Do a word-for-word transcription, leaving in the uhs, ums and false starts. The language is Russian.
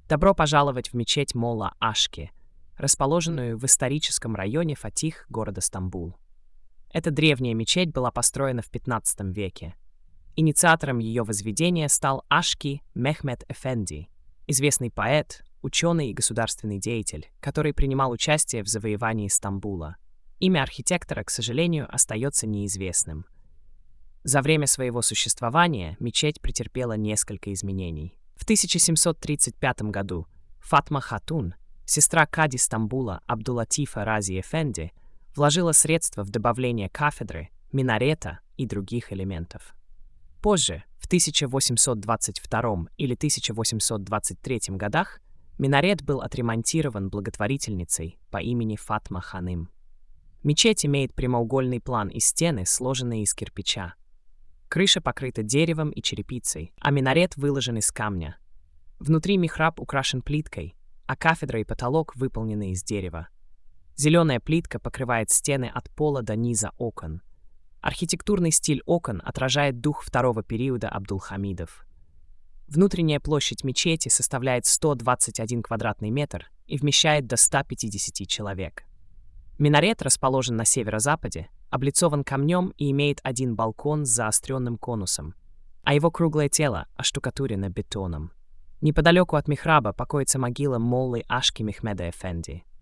Добро пожаловать в мечеть Молла Ашки, расположенную в историческом районе Фатих города Стамбул. Эта древняя мечеть была построена в пятнадцатом веке. Инициатором ее возведения стал Ашки Мехмед Эфенди, известный поэт, ученый и государственный деятель, который принимал участие в завоевании Стамбула. Имя архитектора, к сожалению, остается неизвестным. За время своего существования мечеть претерпела несколько изменений. В тысяча семьсот тридцать пятом году Фатма Хатун, сестра кади Стамбула Абдулатифа Рази Эфенди, вложила средства в добавление кафедры, минарета и других элементов. Позже, в тысяча восемьсот двадцать втором или тысяча восемьсот двадцать третьем годах, минарет был отремонтирован благотворительницей по имени Фатма Ханым. Мечеть имеет прямоугольный план и стены, сложенные из кирпича. Крыша покрыта деревом и черепицей, а минарет выложен из камня. Внутри михраб украшен плиткой, а кафедра и потолок выполнены из дерева. Зеленая плитка покрывает стены от пола до низа окон. Архитектурный стиль окон отражает дух второго периода Абдулхамидов. Внутренняя площадь мечети составляет сто двадцать один квадратный метр и вмещает до ста пятидесяти человек. Минарет расположен на северо-западе, облицован камнем и имеет один балкон с заостренным конусом, а его круглое тело оштукатурено бетоном. Неподалеку от михраба покоится могила Моллы Ашки Мехмеда Эфенди.